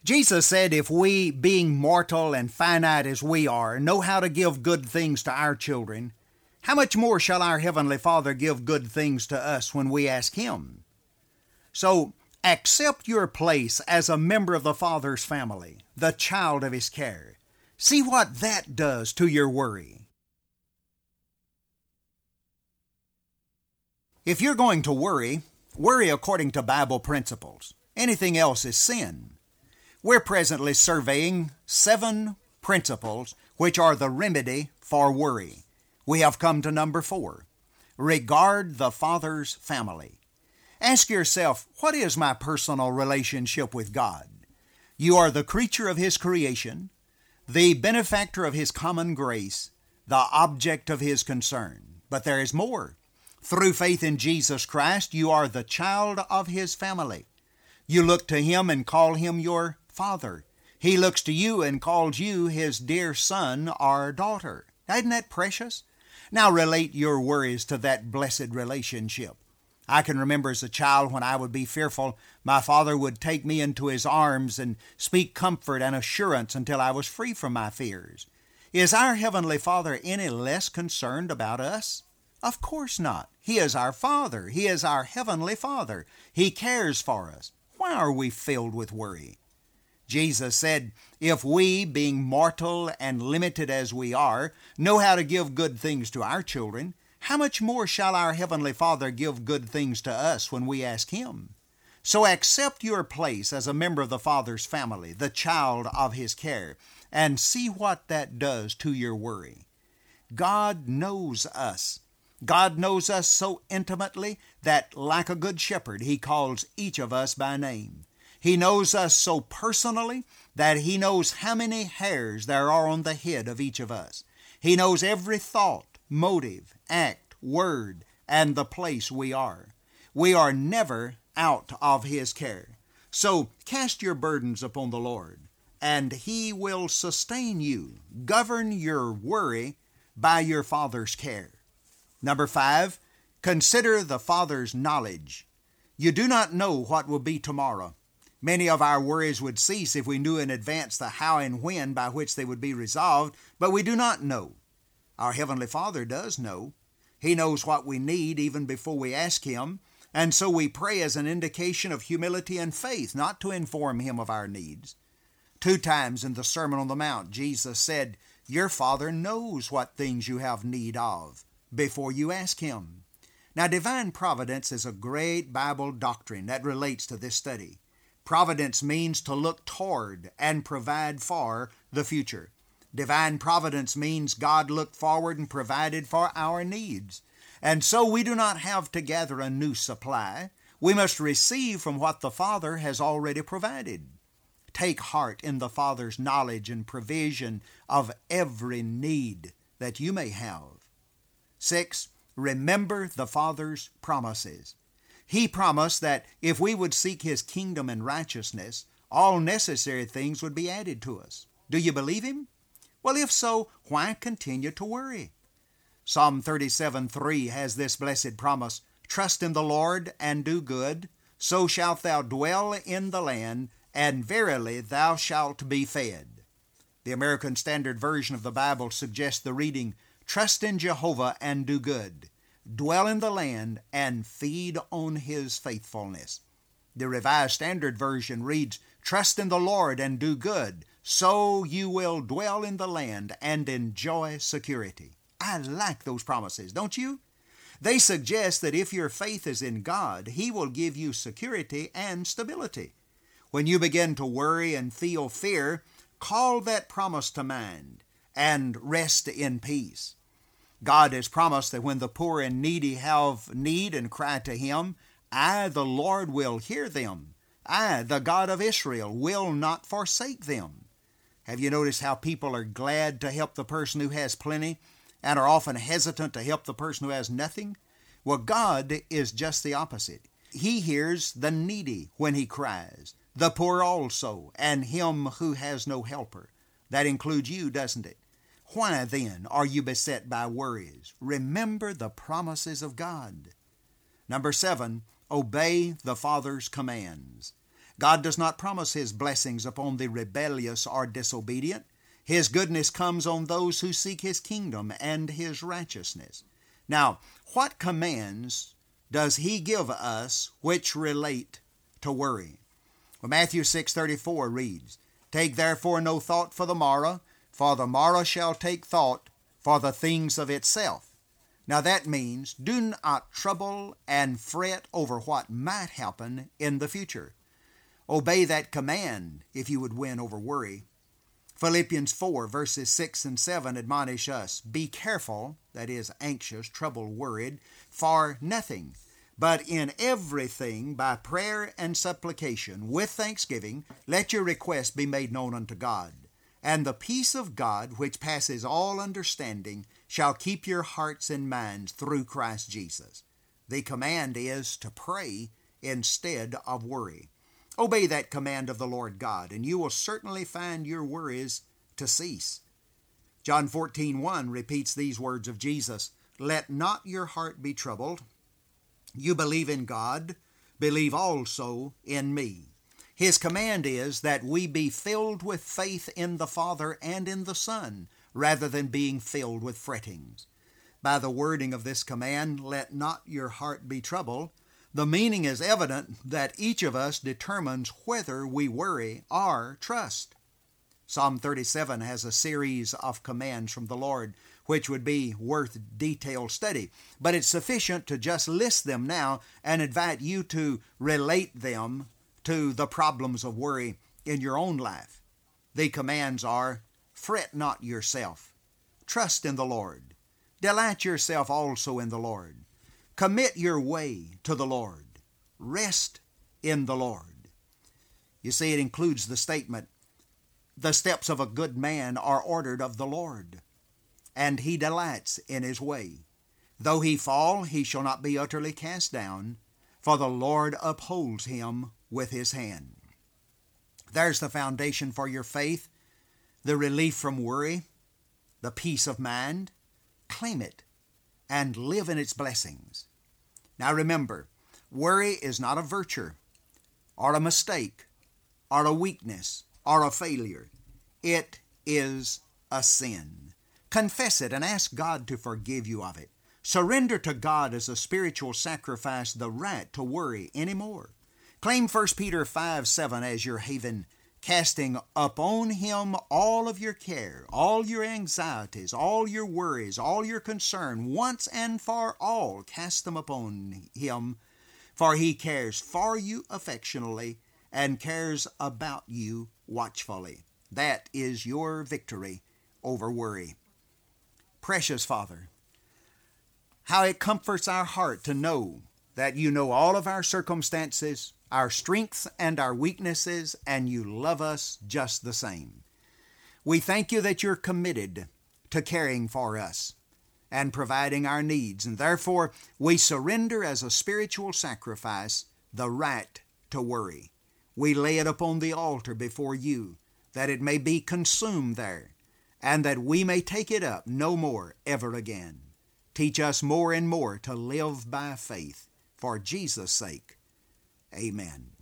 Jesus said, if we, being mortal and finite as we are, know how to give good things to our children, how much more shall our Heavenly Father give good things to us when we ask Him? So, accept your place as a member of the Father's family, the child of His care. See what that does to your worry. If you're going to worry, worry according to Bible principles. Anything else is sin. We're presently surveying 7 principles which are the remedy for worry. We have come to number 4. Regard the Father's family. Ask yourself, what is my personal relationship with God? You are the creature of His creation, the benefactor of His common grace, the object of His concern. But there is more. Through faith in Jesus Christ, you are the child of His family. You look to Him and call Him your Father. He looks to you and calls you His dear son or daughter. Isn't that precious? Now relate your worries to that blessed relationship. I can remember as a child when I would be fearful, my father would take me into his arms and speak comfort and assurance until I was free from my fears. Is our Heavenly Father any less concerned about us? Of course not. He is our Father. He is our Heavenly Father. He cares for us. Why are we filled with worry? Jesus said, if we, being mortal and limited as we are, know how to give good things to our children, how much more shall our Heavenly Father give good things to us when we ask Him? So accept your place as a member of the Father's family, the child of His care, and see what that does to your worry. God knows us. God knows us so intimately that, like a good shepherd, He calls each of us by name. He knows us so personally that He knows how many hairs there are on the head of each of us. He knows every thought, motive, act, word, and the place we are. We are never out of His care. So cast your burdens upon the Lord, and He will sustain you. Govern your worry by your Father's care. Number 5, consider the Father's knowledge. You do not know what will be tomorrow. Many of our worries would cease if we knew in advance the how and when by which they would be resolved, but we do not know. Our Heavenly Father does know. He knows what we need even before we ask Him, and so we pray as an indication of humility and faith, not to inform Him of our needs. 2 times in the Sermon on the Mount, Jesus said, your Father knows what things you have need of before you ask Him. Now, divine providence is a great Bible doctrine that relates to this study. Providence means to look toward and provide for the future. Divine providence means God looked forward and provided for our needs. And so we do not have to gather a new supply. We must receive from what the Father has already provided. Take heart in the Father's knowledge and provision of every need that you may have. 6, remember the Father's promises. He promised that if we would seek His kingdom and righteousness, all necessary things would be added to us. Do you believe Him? Well, if so, why continue to worry? Psalm 37:3 has this blessed promise, trust in the Lord and do good, so shalt thou dwell in the land, and verily thou shalt be fed. The American Standard Version of the Bible suggests the reading, trust in Jehovah and do good. Dwell in the land and feed on His faithfulness. The Revised Standard Version reads, trust in the Lord and do good, so you will dwell in the land and enjoy security. I like those promises, don't you? They suggest that if your faith is in God, He will give you security and stability. When you begin to worry and feel fear, call that promise to mind and rest in peace. God has promised that when the poor and needy have need and cry to Him, I, the Lord, will hear them. I, the God of Israel, will not forsake them. Have you noticed how people are glad to help the person who has plenty and are often hesitant to help the person who has nothing? Well, God is just the opposite. He hears the needy when he cries, the poor also, and him who has no helper. That includes you, doesn't it? Why then are you beset by worries? Remember the promises of God. Number 7, obey the Father's commands. God does not promise His blessings upon the rebellious or disobedient. His goodness comes on those who seek His kingdom and His righteousness. Now, what commands does He give us which relate to worry? Well, Matthew 6:34 reads, "Take therefore no thought for the morrow shall take thought for the things of itself." Now that means do not trouble and fret over what might happen in the future. Obey that command if you would win over worry. Philippians 4 verses 6 and 7 admonish us, "Be careful," that is anxious, troubled, worried, "for nothing, but in everything by prayer and supplication with thanksgiving let your requests be made known unto God. And the peace of God, which passes all understanding, shall keep your hearts and minds through Christ Jesus." The command is to pray instead of worry. Obey that command of the Lord God, and you will certainly find your worries to cease. John 14:1 repeats these words of Jesus, "Let not your heart be troubled. You believe in God, believe also in me." His command is that we be filled with faith in the Father and in the Son, rather than being filled with frettings. By the wording of this command, "Let not your heart be troubled," the meaning is evident that each of us determines whether we worry or trust. Psalm 37 has a series of commands from the Lord, which would be worth detailed study. But it's sufficient to just list them now and invite you to relate them to the problems of worry in your own life. The commands are, "Fret not yourself. Trust in the Lord. Delight yourself also in the Lord. Commit your way to the Lord. Rest in the Lord." You see, it includes the statement, "The steps of a good man are ordered of the Lord, and he delights in his way. Though he fall, he shall not be utterly cast down, for the Lord upholds him with his hand." There's the foundation for your faith, the relief from worry, the peace of mind. Claim it and live in its blessings. Now remember, worry is not a virtue, or a mistake, or a weakness, or a failure. It is a sin. Confess it and ask God to forgive you of it. Surrender to God as a spiritual sacrifice the right to worry anymore. Claim 1 Peter 5:7 as your haven, casting upon Him all of your care, all your anxieties, all your worries, all your concern, once and for all, cast them upon Him, for He cares for you affectionately and cares about you watchfully. That is your victory over worry. Precious Father, how it comforts our heart to know that you know all of our circumstances, our strengths and our weaknesses, and you love us just the same. We thank you that you're committed to caring for us and providing our needs, and therefore we surrender as a spiritual sacrifice the right to worry. We lay it upon the altar before you, that it may be consumed there, and that we may take it up no more ever again. Teach us more and more to live by faith. For Jesus' sake, amen.